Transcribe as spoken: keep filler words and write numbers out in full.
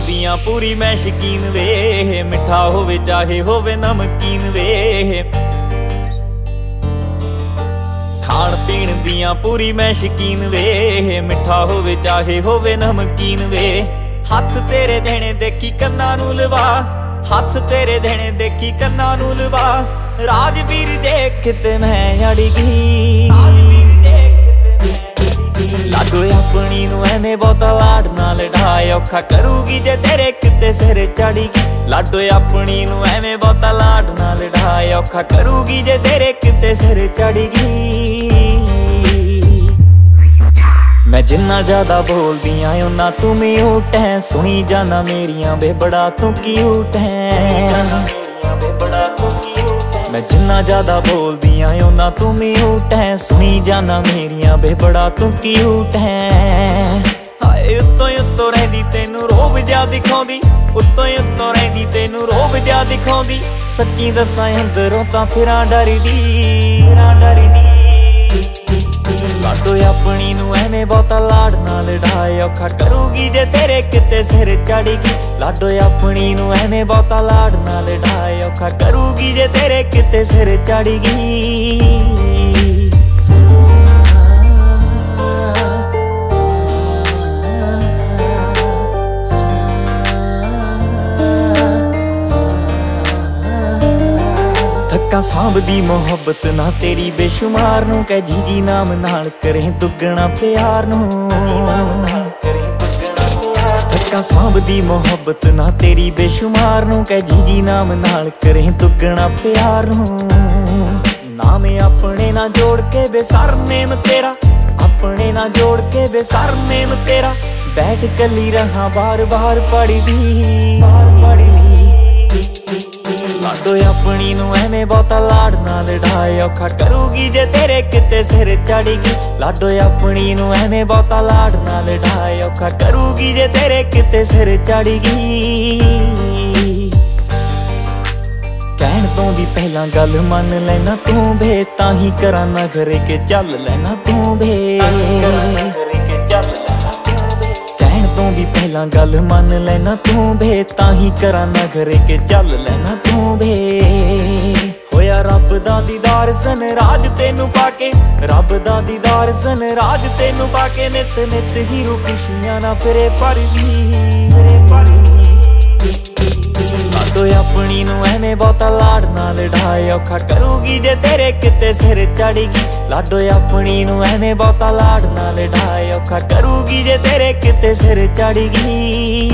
ਦੀਆਂ ਪੂਰੀ ਮੈਂ ਸ਼ਕੀਨ ਵੇ, ਮਿੱਠਾ ਹੋਵੇ ਚਾਹੇ ਹੋਵੇ ਨਮਕੀਨ ਵੇ। ਖਾਣ ਪੀਣ ਦੀਆਂ ਪੂਰੀ ਮੈਂ ਸ਼ਕੀਨ ਵੇ, ਮਿੱਠਾ ਹੋਵੇ ਚਾਹੇ ਹੋਵੇ ਨਮਕੀਨ ਵੇ। ਹੱਥ ਤੇਰੇ ਦੇਣੇ ਦੇਖੀ ਕੰਨਾਂ ਨੂੰ ਲਵਾ, ਹੱਥ ਤੇਰੇ ਦੇਣੇ ਦੇਖੀ ਕੰਨਾਂ ਨੂੰ ਲਵਾ। ਰਾਜਵੀਰ ਦੇਖ ਤੇ ਮੈਂ ਅੜ ਗਈ, ਲਾਡੋ ਆਪਣੀ ਨੂੰ ਐਵੇਂ ਬਹੁਤਾ ਲਾਡ ਨਾਲ ਢਾਏ, ਔਖਾ ਕਰੂਗੀ ਜੇ ਤੇਰੇ ਕਿਤੇ ਸਿਰ ਚੜੀ। ਲਾਡੋ ਆਪਣੀ ਨੂੰ ਐਵੇਂ ਬਹੁਤਾ ਲਾਡ ਨਾਲ ਢਾਏ, ਔਖਾ ਕਰੂਗੀ ਜੇ ਤੇਰੇ ਕਿਤੇ ਸਿਰ ਚੜੀ ਗਈ। ਮੈਂ ਜਿੰਨਾ ਜ਼ਿਆਦਾ ਬੋਲਦੀ ਆਂ ਓਨਾ ਤੂੰ ਮਿਊਟ ਹੈ, ਸੁਣੀ ਜਾਣਾ ਮੇਰੀਆਂ ਵੇ ਬੜਾ ਤੂੰ ਕਿਊਟ ਹੈ। ਮੈਂ ਜਿੰਨਾ ਜ਼ਿਆਦਾ ਬੋਲਦੀ ਆਂ ਓਨਾ ਤੂੰ ਮਿਊਟ ਹੈ, ਸੁਣੀ ਜਾਣਾ ਮੇਰੀਆਂ ਵੇ ਬੜਾ ਤੂੰ ਕਿਊਟ ਹੈ। ਹਾਏ ਉੱਤੋਂ ਉੱਤੋਂ ਰਹਿੰਦੀ ਤੈਨੂੰ ਰੋਬ ਜਿਹਾ ਦਿਖਾਉਂਦੀ, ਉੱਤੋਂ ਉੱਤੋਂ ਰਹਿੰਦੀ ਤੈਨੂੰ ਰੋਬ ਜਿਹਾ ਦਿਖਾਉਂਦੀ। ਸੱਚੀ ਦੱਸਾਂ ਅੰਦਰੋਂ ਤਾਂ ਫਿਰਾਂ ਡਰਦੀ, ਫਿਰਾਂ ਡਰਦੀ। ਲਾਡੋ ਆਪਣੀ ਨੂੰ ਐਵੇਂ ਬਹੁਤਾ ਲਾਡ ਨਾਲ ਢਾਏ, ਔਖਾ ਕਰੂਗੀ ਜੇ ਤੇਰੇ ਕਿਤੇ ਸਿਰ ਚੜ੍ਹਗੀ। ਲਾਡੋ ਆਪਣੀ ਨੂੰ ਐਵੇਂ ਬਹੁਤਾ ਲਾਡ ਨਾਲ ਢਾਏ, ਔਖਾ ਕਰੂਗੀ ਜੇ ਤੇਰੇ ਕਿਤੇ ਸਿਰ ਚੜ੍ਹਗੀ। ਥੱਕਾਂ ਸਾਂਭਦੀ ਮੁਹੱਬਤ ਨਾ ਤੇਰੀ ਬੇਸ਼ੁਮਾਰ ਨੂੰ, ਕਹਿ ਜੀ ਜੀ ਨਾਮ ਨਾਲ ਕਰੇ ਦੁੱਗਣਾ ਪਿਆਰ ਨੂੰ। ਥੱਕਾਂ ਸਾਂਭਦੀ ਮੁਹੱਬਤ ਨਾ ਤੇਰੀ ਬੇਸ਼ੁਮਾਰ ਨੂੰ, ਕਹਿ ਜੀ ਜੀ ਨਾਮ ਨਾਲ ਕਰੇ ਦੁੱਗਣਾ ਪਿਆਰ ਨੂੰ। ਨਾਮ ਆਪਣੇ ਨਾਲ ਜੋੜ ਕੇ ਵੇ ਸਰਨੇਮ ਤੇਰਾ, ਆਪਣੇ ਨਾਲ ਜੋੜ ਕੇ ਵੇ ਸਰਨੇਮ ਤੇਰਾ। ਬੈਠ ਕੱਲੀ ਰਹਾਂ ਬਾਰ ਬਾਰ ਪੜ੍ਹਦੀ, ਬਾਰ ਪੜ੍ਹਦੀ। ਲਾਡੋ ਆਪਣੀ ਨੂੰ ਐਵੇਂ ਬਹੁਤਾ ਲਾਡ ਨਾਲ ਢਾਏ, ਔਖਾ ਕਰੂਗੀ ਜੇ ਤੇਰੇ ਕਿਤੇ ਸਿਰ ਚੜ੍ਹਗੀ। ਲਾਡੋ ਆਪਣੀ ਨੂੰ ਐਵੇਂ ਬਹੁਤਾ ਲਾਡ ਨਾਲ ਢਾਏ, ਔਖਾ ਕਰੂਗੀ ਜੇ ਤੇਰੇ ਕਿਤੇ ਸਿਰ ਚੜ੍ਹਗੀ। ਕਹਿਣ ਤੋਂ ਵੀ ਪਹਿਲਾਂ ਗੱਲ ਮੰਨ ਲੈਣਾ ਤੂੰ ਵੇ, ਤਾਂ ਹੀ ਕਰਾਂ ਨਾ ਘਰੇ ਕੇ ਚੱਲ ਲੈਣਾ ਤੂੰ ਵੇ। ਤੋਂ ਵੀ ਪਹਿਲਾਂ ਗੱਲ ਮੰਨ ਲੈਣਾ ਤੂੰ ਵੇ, ਤਾਂ ਹੀ ਕਰਾਂ ਨਾ ਘਰੇ ਕੇ ਚੱਲ ਲੈਣਾ ਤੂੰ ਵੇ। ਹੋਇਆ ਰੱਬ ਦਾ ਦੀਦਾਰ ਸਨ ਰਾਜ ਤੈਨੂੰ ਪਾ ਕੇ, ਰੱਬ ਦਾ ਦੀਦਾਰ ਸਨ ਰਾਜ ਤੈਨੂੰ ਪਾ ਕੇ। ਨਿਤ ਨਿਤ ਹੀਰੋ ਖੁਸ਼ੀਆਂ ਨਾ ਫਿਰੇ ਭਰਦੀ, ਫਿਰੇ ਭਰਦੀ। ਲਾਡੋ ਆਪਣੀ ਨੂੰ ਐਵੇਂ ਬਹੁਤਾ ਲਾਡ ਨਾਲ ਢਾਏ, ਔਖਾ ਕਰੂਗੀ ਜੇ ਤੇਰੇ ਕਿਤੇ ਸਿਰ ਚੜ੍ਹਗੀ। ਲਾਡੋ ਆਪਣੀ ਨੂੰ ਐਵੇਂ ਬਹੁਤਾ ਲਾਡ ਨਾਲ ਢਾਏ, ਔਖਾ ਕਰੂਗੀ ਜੇ ਤੇਰੇ ਕਿਤੇ ਸਿਰ ਚੜ੍ਹਗੀ।